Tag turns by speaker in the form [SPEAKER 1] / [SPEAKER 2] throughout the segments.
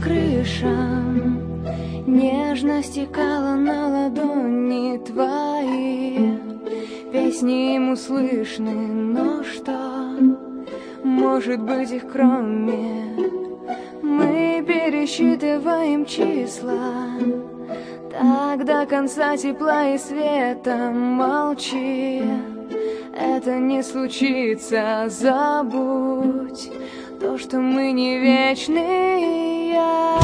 [SPEAKER 1] крышам, нежно стекала на ладони твои. Песни ему слышны, но что может быть их кроме? Мы пересчитываем числа, так до конца тепла и света. Молчи, это не случится. Забудь то, что мы не вечны. Я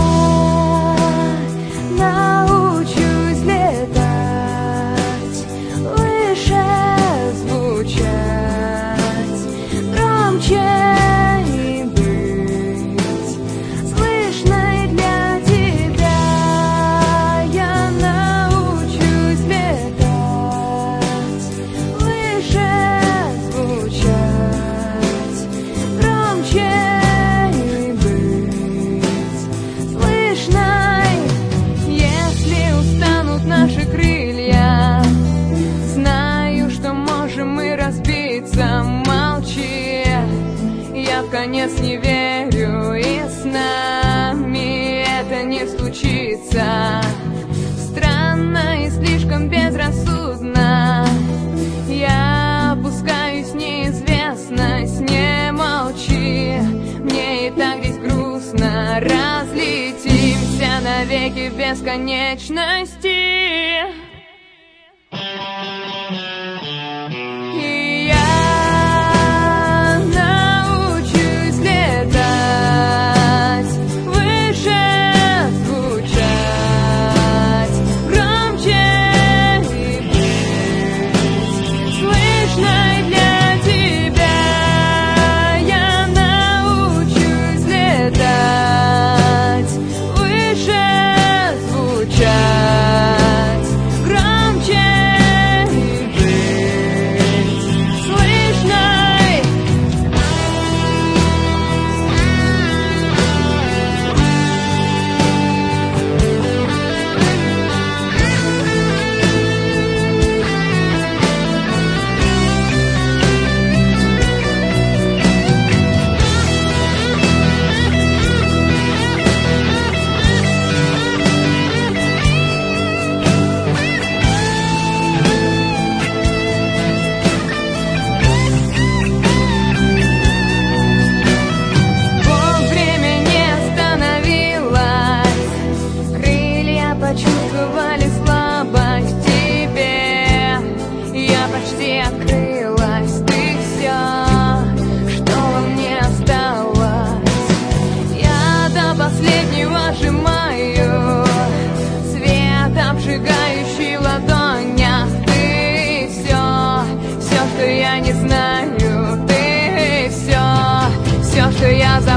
[SPEAKER 1] научусь летать, выше звучать, громче и быть слышной для тебя. Я научусь летать, выше звучать, громче и быть слышной. Если устанут наши крылья, знаю, что можем мы разбиться. Молчи, я в конец не верю, и с нами это не случится. Странно и слишком безрассудно я опускаюсь в неизвестность. Не молчи, мне и так здесь грустно. Разлетимся навеки в бесконечности. И я научусь летать, выше звучать, громче и быть слышной для тебя. Я научусь летать, выше звучать, громче и быть слышной. Время не остановилось, крылья почувствовали слабость в тебе. Я почти открылась, ты все, что во мне осталось. Я до последнего сжимаю свет, обжигающий в ладонях. Ты все, что я не знаю. Ты все, что я забыла.